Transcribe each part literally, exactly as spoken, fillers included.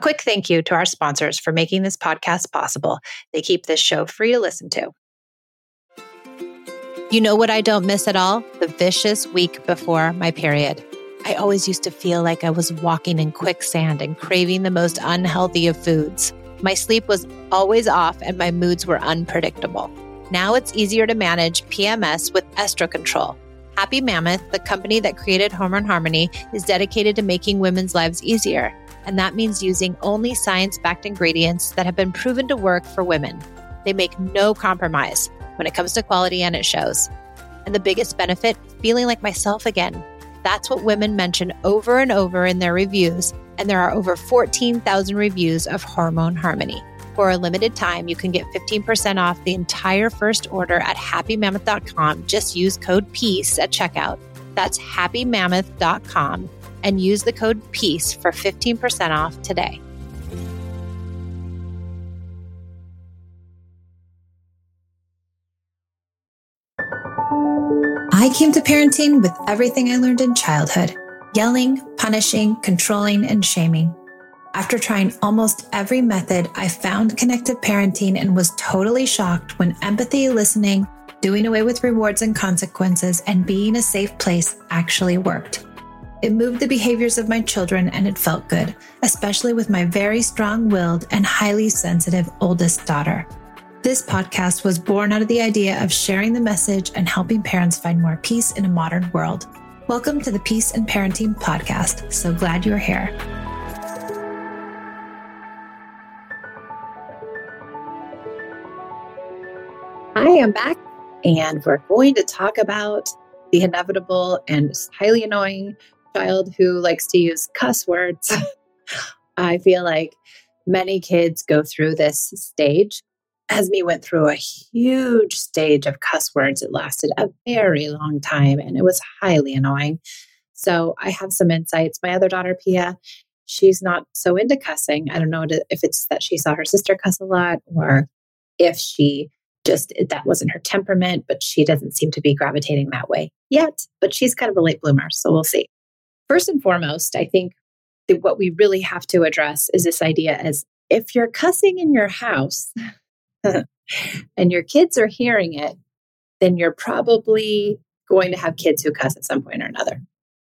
quick thank you to our sponsors for making this podcast possible. They keep this show free to listen to. You know what I don't miss at all? The vicious week before my period. I always used to feel like I was walking in quicksand and craving the most unhealthy of foods. My sleep was always off and my moods were unpredictable. Now it's easier to manage P M S with Estrocontrol. Happy Mammoth, the company that created Hormone Harmony, is dedicated to making women's lives easier. And that means using only science-backed ingredients that have been proven to work for women. They make no compromise when it comes to quality, and it shows. And the biggest benefit, feeling like myself again. That's what women mention over and over in their reviews. And there are over fourteen thousand reviews of Hormone Harmony. For a limited time, you can get fifteen percent off the entire first order at happy mammoth dot com. Just use code PEACE at checkout. That's happy mammoth dot com and use the code PEACE for fifteen percent off today. I came to parenting with everything I learned in childhood: yelling, punishing, controlling, and shaming. After trying almost every method, I found connected parenting and was totally shocked when empathy, listening, doing away with rewards and consequences, and being a safe place actually worked. It moved the behaviors of my children and it felt good, especially with my very strong-willed and highly sensitive oldest daughter. This podcast was born out of the idea of sharing the message and helping parents find more peace in a modern world. Welcome to the Peace and Parenting Podcast. So glad you're here. Hi, I'm back, and we're going to talk about the inevitable and highly annoying child who likes to use cuss words. I feel like many kids go through this stage. Esme went through a huge stage of cuss words. It lasted a very long time, and it was highly annoying. So I have some insights. My other daughter, Pia, she's not so into cussing. I don't know if it's that she saw her sister cuss a lot, or if she just, that wasn't her temperament, but she doesn't seem to be gravitating that way yet. But she's kind of a late bloomer, so we'll see. First and foremost, I think that what we really have to address is this idea as if you're cussing in your house and your kids are hearing it, then you're probably going to have kids who cuss at some point or another.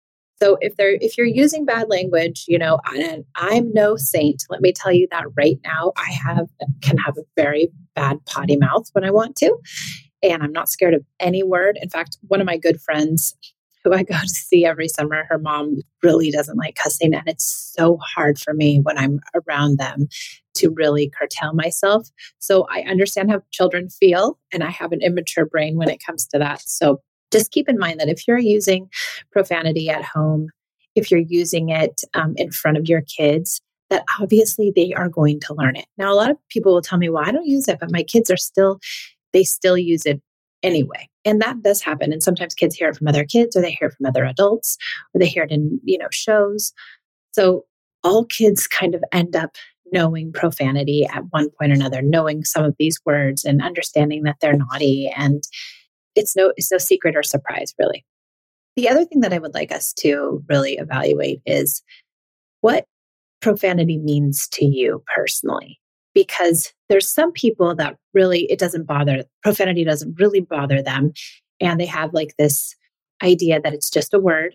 So if they're if you're using bad language, you know, I, I'm no saint. Let me tell you that right now. I have can have a very bad potty mouth when I want to, and I'm not scared of any word. In fact, one of my good friends who I go to see every summer, her mom really doesn't like cussing, and it's so hard for me when I'm around them to really curtail myself. So I understand how children feel, and I have an immature brain when it comes to that. So just keep in mind that if you're using profanity at home, if you're using it um, in front of your kids, that obviously they are going to learn it. Now, a lot of people will tell me, well, I don't use it, but my kids are still, they still use it anyway. And that does happen. And sometimes kids hear it from other kids, or they hear it from other adults, or they hear it in, you know, shows. So all kids kind of end up knowing profanity at one point or another, knowing some of these words and understanding that they're naughty. And it's no, it's no secret or surprise, really. The other thing that I would like us to really evaluate is what profanity means to you personally. Because there's some people that really, it doesn't bother, profanity doesn't really bother them. And they have like this idea that it's just a word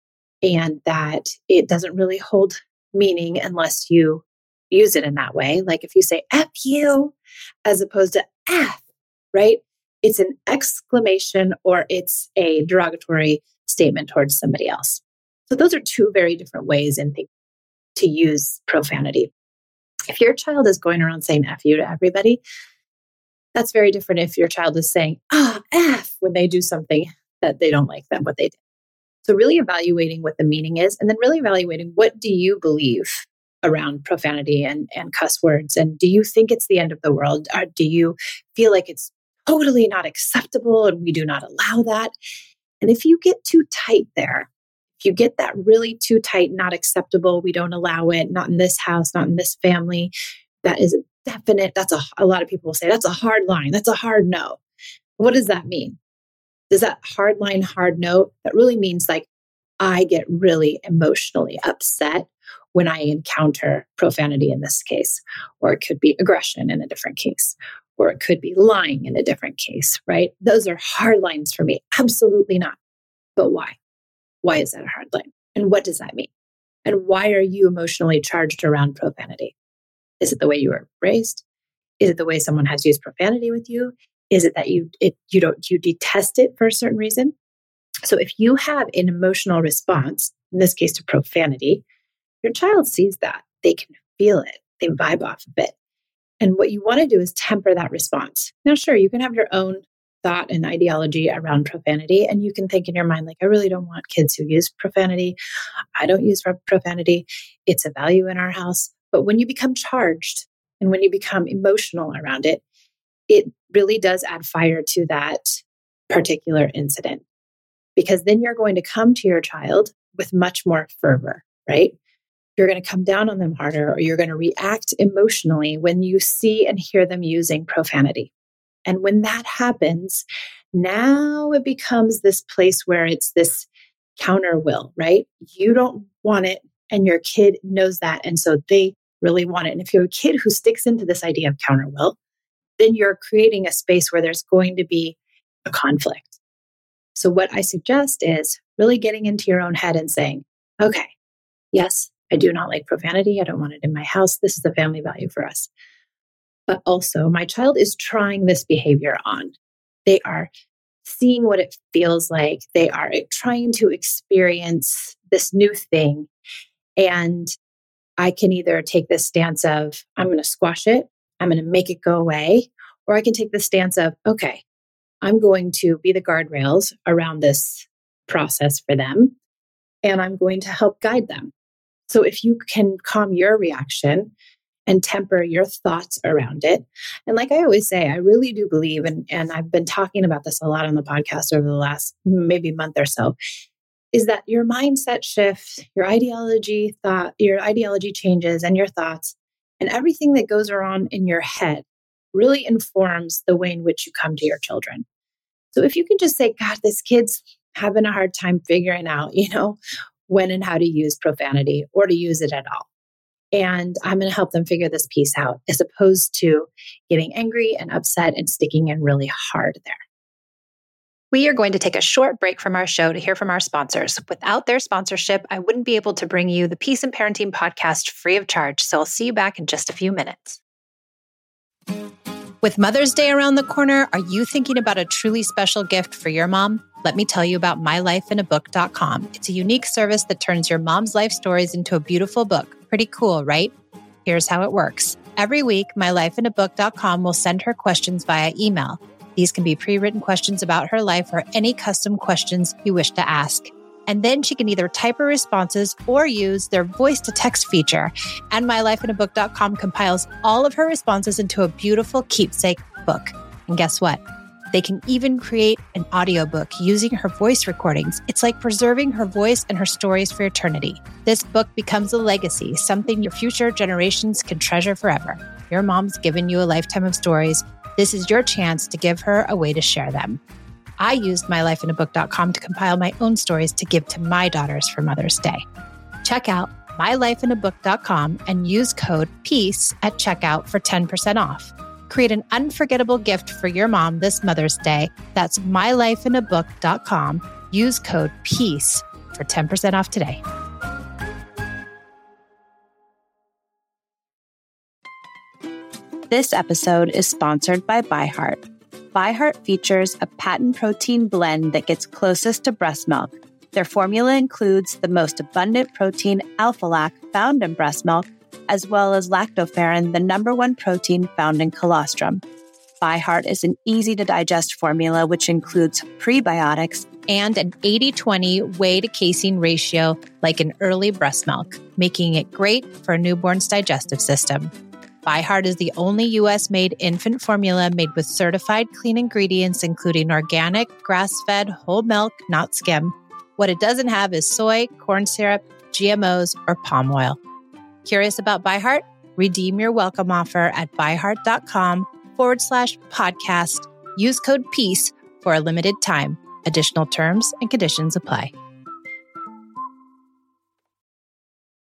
and that it doesn't really hold meaning unless you use it in that way. Like if you say F you as opposed to F, right? It's an exclamation or it's a derogatory statement towards somebody else. So those are two very different ways in think to use profanity. If your child is going around saying F you to everybody, that's very different if your child is saying, ah, F, when they do something that they don't like them, what they did. So really evaluating what the meaning is, and then really evaluating what do you believe around profanity and, and cuss words? And do you think it's the end of the world? Or do you feel like it's totally not acceptable and we do not allow that? And if you get too tight there, if you get that really too tight, not acceptable, we don't allow it, not in this house, not in this family, that is a definite, that's a, a lot of people will say, that's a hard line. That's a hard no. What does that mean? Does that hard line, hard no, that really means like, I get really emotionally upset when I encounter profanity in this case, or it could be aggression in a different case, or it could be lying in a different case, right? Those are hard lines for me. Absolutely not. But why? Why is that a hard line? And what does that mean? And why are you emotionally charged around profanity? Is it the way you were raised? Is it the way someone has used profanity with you? Is it that you it, you don't you detest it for a certain reason? So if you have an emotional response, in this case to profanity, your child sees that. They can feel it. They vibe off of it. And what you want to do is temper that response. Now, sure, you can have your own thought and ideology around profanity, and you can think in your mind, like, I really don't want kids who use profanity. I don't use profanity. It's a value in our house. But when you become charged and when you become emotional around it, it really does add fire to that particular incident. Because then you're going to come to your child with much more fervor, right? You're going to come down on them harder, or you're going to react emotionally when you see and hear them using profanity. And when that happens, now it becomes this place where it's this counter will, right? You don't want it, and your kid knows that. And so they really want it. And if you're a kid who sticks into this idea of counter will, then you're creating a space where there's going to be a conflict. So what I suggest is really getting into your own head and saying, okay, yes, I do not like profanity. I don't want it in my house. This is a family value for us. But also, my child is trying this behavior on. They are seeing what it feels like. They are trying to experience this new thing. And I can either take this stance of, I'm going to squash it, I'm going to make it go away, or I can take the stance of, okay, I'm going to be the guardrails around this process for them, and I'm going to help guide them. So if you can calm your reaction and temper your thoughts around it. And like I always say, I really do believe, and, and I've been talking about this a lot on the podcast over the last maybe month or so, is that your mindset shifts, your ideology thought, your ideology changes and your thoughts and everything that goes around in your head really informs the way in which you come to your children. So if you can just say, God, this kid's having a hard time figuring out, you know, when and how to use profanity or to use it at all. And I'm going to help them figure this piece out, as opposed to getting angry and upset and sticking in really hard there. We are going to take a short break from our show to hear from our sponsors. Without their sponsorship, I wouldn't be able to bring you the Peace in Parenting podcast free of charge. So I'll see you back in just a few minutes. With Mother's Day around the corner, are you thinking about a truly special gift for your mom? Let me tell you about my life in a book dot com. It's a unique service that turns your mom's life stories into a beautiful book. Pretty cool, right? Here's how it works. Every week, my life in a book dot com will send her questions via email. These can be pre-written questions about her life or any custom questions you wish to ask. And then she can either type her responses or use their voice-to-text feature. And my life in a book dot com compiles all of her responses into a beautiful keepsake book. And guess what? They can even create an audiobook using her voice recordings. It's like preserving her voice and her stories for eternity. This book becomes a legacy, something your future generations can treasure forever. Your mom's given you a lifetime of stories. This is your chance to give her a way to share them. I used my life in a book dot com to compile my own stories to give to my daughters for Mother's Day. Check out my life in a book dot com and use code PEACE at checkout for ten percent off. Create an unforgettable gift for your mom this Mother's Day. That's my life in a book dot com. Use code PEACE for ten percent off today. This episode is sponsored by ByHeart. ByHeart features a patent protein blend that gets closest to breast milk. Their formula includes the most abundant protein, Alpha-Lac, found in breast milk, as well as lactoferrin, the number one protein found in colostrum. ByHeart is an easy-to-digest formula which includes prebiotics and an eighty twenty whey to casein ratio like in early breast milk, making it great for a newborn's digestive system. ByHeart is the only U S-made infant formula made with certified clean ingredients, including organic, grass-fed, whole milk, not skim. What it doesn't have is soy, corn syrup, G M Os, or palm oil. Curious about ByHeart? Redeem your welcome offer at byheart.com forward slash podcast. Use code PEACE for a limited time. Additional terms and conditions apply.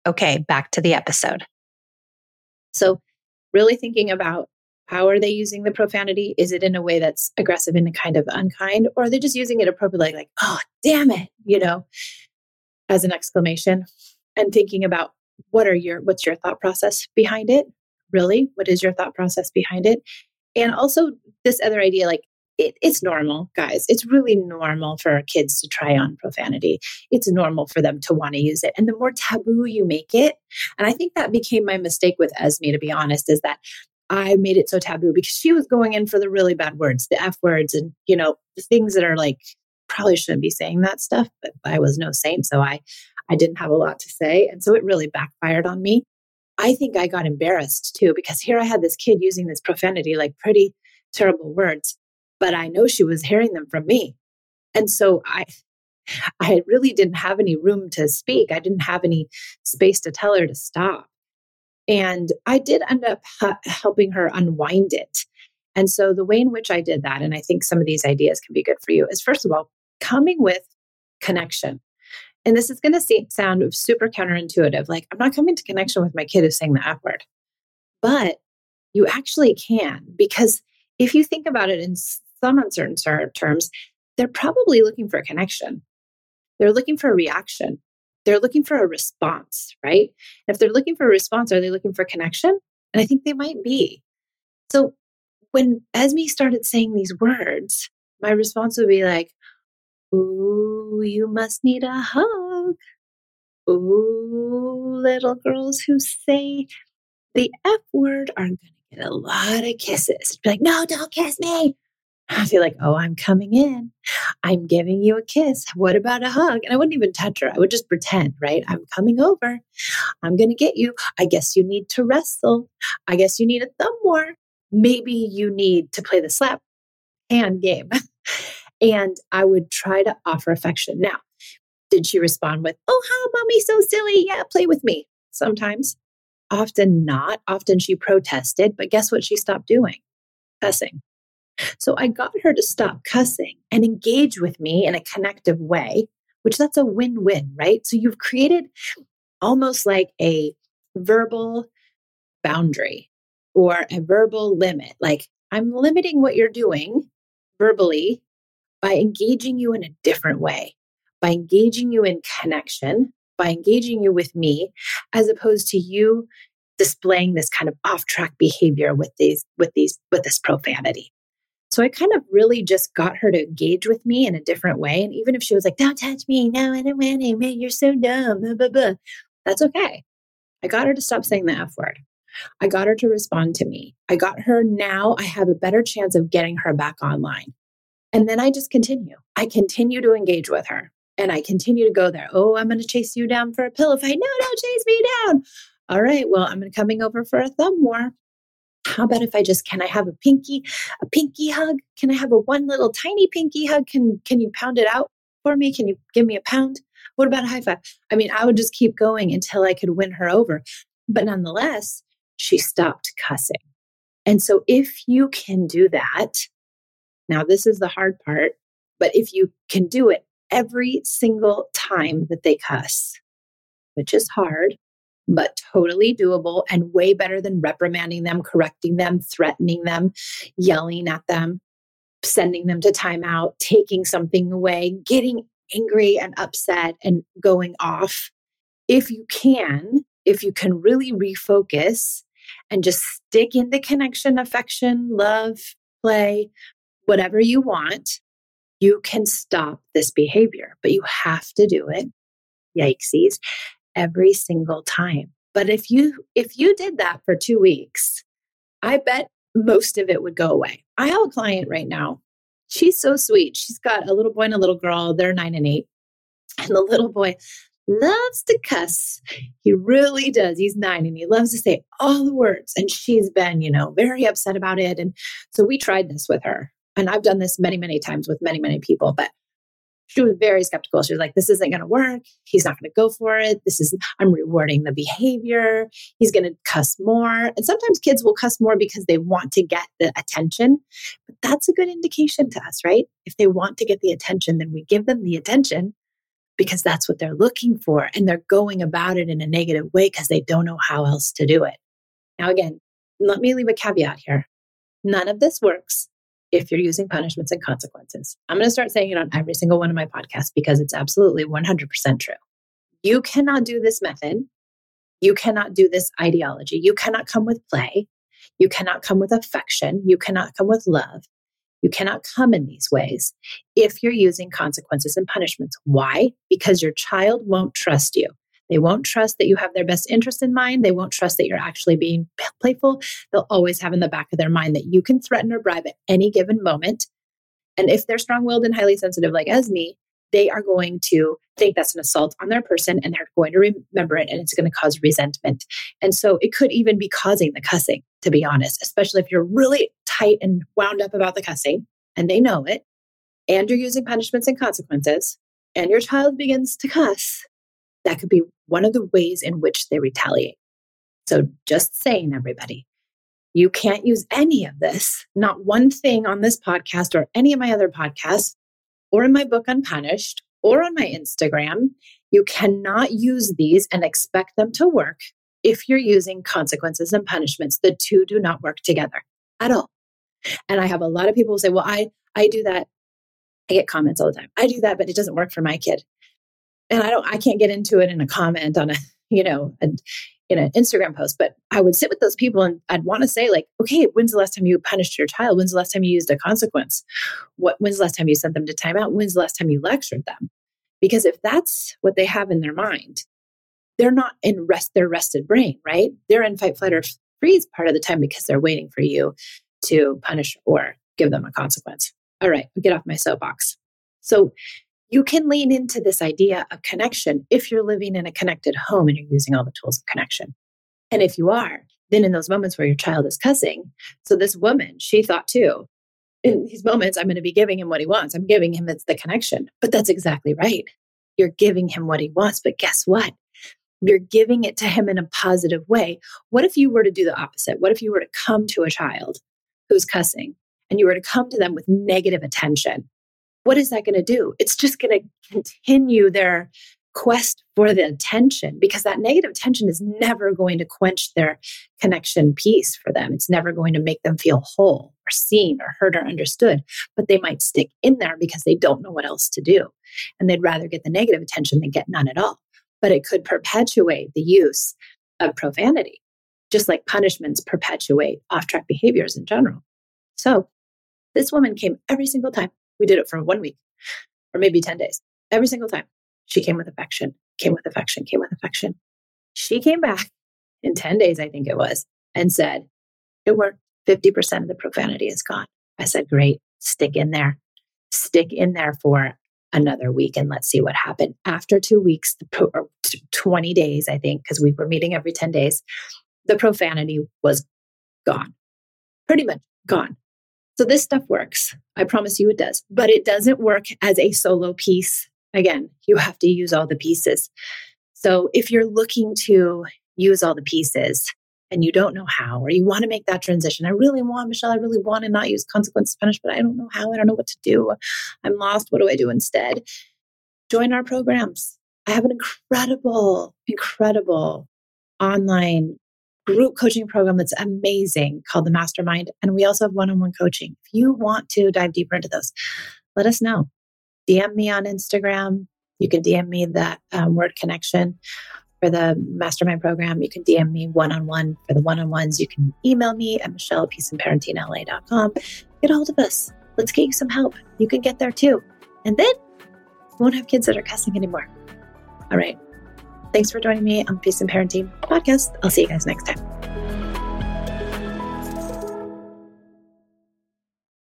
Okay, back to the episode. So really thinking about how are they using the profanity? Is it in a way that's aggressive and kind of unkind? Or are they just using it appropriately, like, oh, damn it, you know, as an exclamation? And thinking about what are your, what's your thought process behind it? Really? What is your thought process behind it? And also this other idea, like, it, it's normal, guys. It's really normal for our kids to try on profanity. It's normal for them to want to use it. And the more taboo you make it, and I think that became my mistake with Esme, to be honest, is that I made it so taboo because she was going in for the really bad words, the F words, and, you know, the things that are like, probably shouldn't be saying that stuff, but I was no saint. So I, I didn't have a lot to say. And so it really backfired on me. I think I got embarrassed too, because here I had this kid using this profanity, like pretty terrible words, but I know she was hearing them from me. And so I, I really didn't have any room to speak. I didn't have any space to tell her to stop. And I did end up ha- helping her unwind it. And so the way in which I did that, and I think some of these ideas can be good for you, is first of all, coming with connection. And this is going to see, sound super counterintuitive. Like, I'm not coming to connection with my kid who's saying the F word. But you actually can, because if you think about it in some uncertain terms, they're probably looking for a connection. They're looking for a reaction. They're looking for a response, right? If they're looking for a response, are they looking for connection? And I think they might be. So when Esme started saying these words, my response would be like, ooh, you must need a hug. Ooh, little girls who say the F word are going to get a lot of kisses. Be like, no, don't kiss me. I feel like, oh, I'm coming in. I'm giving you a kiss. What about a hug? And I wouldn't even touch her. I would just pretend, right? I'm coming over. I'm going to get you. I guess you need to wrestle. I guess you need a thumb war. Maybe you need to play the slap hand game. And I would try to offer affection. Now, did she respond with, oh, how mommy, so silly. Yeah, play with me. Sometimes. Often not. Often she protested. But guess what she stopped doing? Cussing. So I got her to stop cussing and engage with me in a connective way, which that's a win-win, right? So you've created almost like a verbal boundary or a verbal limit. Like, I'm limiting what you're doing verbally by engaging you in a different way, by engaging you in connection, by engaging you with me, as opposed to you displaying this kind of off-track behavior with these, with these, with this profanity. So I kind of really just got her to engage with me in a different way. And even if she was like, don't touch me, no, I don't want to, man, you're so dumb, blah, blah, blah. That's okay. I got her to stop saying the F word. I got her to respond to me. I got her, now I have a better chance of getting her back online. And then I just continue. I continue to engage with her. And I continue to go there. Oh, I'm going to chase you down for a pillow fight. No, don't chase me down. All right, well, I'm coming over for a thumb war. How about if I just, can I have a pinky, a pinky hug? Can I have a one little tiny pinky hug? Can, can you pound it out for me? Can you give me a pound? What about a high five? I mean, I would just keep going until I could win her over. But nonetheless, she stopped cussing. And so if you can do that, now this is the hard part, but if you can do it every single time that they cuss, which is hard, but totally doable and way better than reprimanding them, correcting them, threatening them, yelling at them, sending them to timeout, taking something away, getting angry and upset and going off. If you can, if you can really refocus and just stick in the connection, affection, love, play, whatever you want, you can stop this behavior, but you have to do it. Yikesies. Every single time. But if you if you did that for two weeks, I bet most of it would go away. I have a client right now. She's so sweet. She's got a little boy and a little girl. They're nine and eight. And the little boy loves to cuss. He really does. He's nine and he loves to say all the words. And she's been, you know, very upset about it. And so we tried this with her. And I've done this many, many times with many, many people. But she was very skeptical. She was like, this isn't going to work. He's not going to go for it. This is, I'm rewarding the behavior. He's going to cuss more. And sometimes kids will cuss more because they want to get the attention. But that's a good indication to us, right? If they want to get the attention, then we give them the attention because that's what they're looking for. And they're going about it in a negative way because they don't know how else to do it. Now, again, let me leave a caveat here. None of this works if you're using punishments and consequences. I'm going to start saying it on every single one of my podcasts because it's absolutely one hundred percent true. You cannot do this method. You cannot do this ideology. You cannot come with play. You cannot come with affection. You cannot come with love. You cannot come in these ways if you're using consequences and punishments. Why? Because your child won't trust you. They won't trust that you have their best interest in mind. They won't trust that you're actually being playful. They'll always have in the back of their mind that you can threaten or bribe at any given moment. And if they're strong-willed and highly sensitive like Esme, they are going to think that's an assault on their person and they're going to remember it and it's going to cause resentment. And so it could even be causing the cussing, to be honest, especially if you're really tight and wound up about the cussing and they know it and you're using punishments and consequences and your child begins to cuss. That could be one of the ways in which they retaliate. So just saying, everybody, you can't use any of this, not one thing on this podcast or any of my other podcasts or in my book, Unpunished, or on my Instagram. You cannot use these and expect them to work if you're using consequences and punishments. The two do not work together at all. And I have a lot of people who say, well, I, I do that. I get comments all the time. I do that, but it doesn't work for my kid. And I don't, I can't get into it in a comment on a, you know, a, in an Instagram post, but I would sit with those people and I'd want to say like, okay, when's the last time you punished your child? When's the last time you used a consequence? What, when's the last time you sent them to timeout? When's the last time you lectured them? Because if that's what they have in their mind, they're not in rest, their rested brain, right? They're in fight, flight, or freeze part of the time because they're waiting for you to punish or give them a consequence. All right, I'll get off my soapbox. So you can lean into this idea of connection if you're living in a connected home and you're using all the tools of connection. And if you are, then in those moments where your child is cussing, so this woman, she thought too, in these moments, I'm going to be giving him what he wants. I'm giving him it's the connection. But that's exactly right. You're giving him what he wants. But guess what? You're giving it to him in a positive way. What if you were to do the opposite? What if you were to come to a child who's cussing and you were to come to them with negative attention? What is that going to do? It's just going to continue their quest for the attention because that negative attention is never going to quench their connection piece for them. It's never going to make them feel whole or seen or heard or understood, but they might stick in there because they don't know what else to do. And they'd rather get the negative attention than get none at all. But it could perpetuate the use of profanity, just like punishments perpetuate off-track behaviors in general. So this woman came every single time. We did it for one week or maybe ten days. Every single time she came with affection, came with affection, came with affection. She came back in ten days, I think it was, and said, it worked. fifty percent of the profanity is gone. I said, great, stick in there. Stick in there for another week and let's see what happened. After two weeks, the pro- or twenty days, I think, because we were meeting every ten days, the profanity was gone. Pretty much gone. So this stuff works. I promise you it does. But it doesn't work as a solo piece. Again, you have to use all the pieces. So if you're looking to use all the pieces and you don't know how, or you want to make that transition, I really want, Michelle, I really want to not use consequence punishment. I don't know how. I don't know what to do. I'm lost. What do I do instead? Join our programs. I have an incredible, incredible online group coaching program that's amazing called the Mastermind. And we also have one-on-one coaching. If you want to dive deeper into those, let us know. D M me on Instagram. You can D M me the um, word connection for the Mastermind program. You can D M me one-on-one for the one-on-ones. You can email me at michelle at peace and parenting l a dot com. Get a hold of us. Let's get you some help. You can get there too. And then you won't have kids that are cussing anymore. All right. Thanks for joining me on Peace and Parenting podcast. I'll see you guys next time.